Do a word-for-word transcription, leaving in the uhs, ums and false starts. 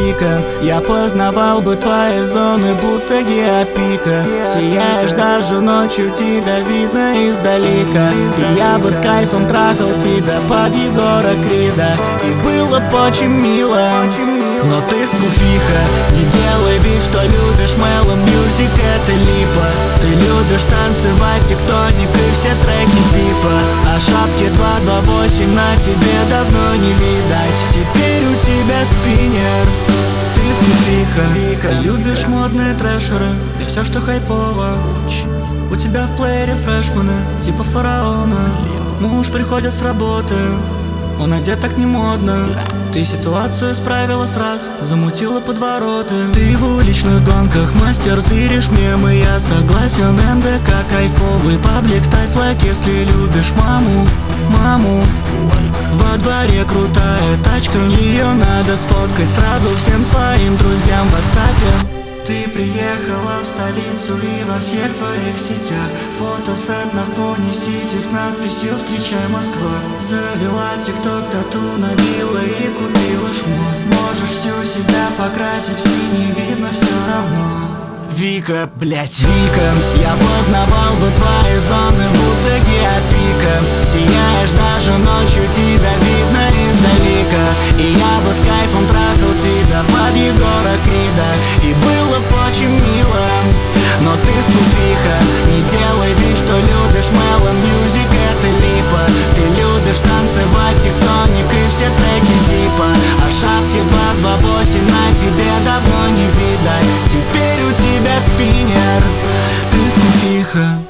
Вика. Я познавал бы твои зоны, будто геопика. Сияешь даже ночью, тебя видно издалека. И я бы с кайфом трахал тебя под Егора Крида. И было бы очень мило. Но ты скуфиха, не делай вид, что любишь Mellow Music, это липа. Ты любишь танцевать тектоник и все треки зипа. А шапки два два восемь на тебе давно не видать. Теперь у тебя спиннер. Ты скуфиха, ты любишь модные трэшеры и все, что хайпово. У тебя в плеере фрешманы, типа фараона. Муж приходит с работы, он одет так не модно. Ты ситуацию справила сразу, замутила подвороты. Ты в уличных гонках мастер, зыришь мемы. Я согласен, эм дэ ка кайфовый паблик. Ставь лайк, если любишь маму, маму. Во дворе крутая тачка, ее надо сфоткать сразу всем своим друзьям в ватсапе. Ты приехала в столицу и во всех твоих сетях фотосет на фоне сити с надписью «Встречай, Москва». Завела тикток, тату набила и купила шмот. Можешь всю себя покрасить в синий, видно все равно. Вика, блять, Вика, я познавал бы твои зоны, будто геопика. Сияешь даже ночью, тебя видно издалека. И я бы с кайфом трахал тебя под Егора Крида. И было бы очень мило. Но ты скуфиха, не делай вид, что любишь Mellow Music, это липа. Ты любишь танцевать тектоник и все треки зипа. А шапки два два восемь на тебе давно не видать. Теперь у тебя спиннер, ты скуфиха.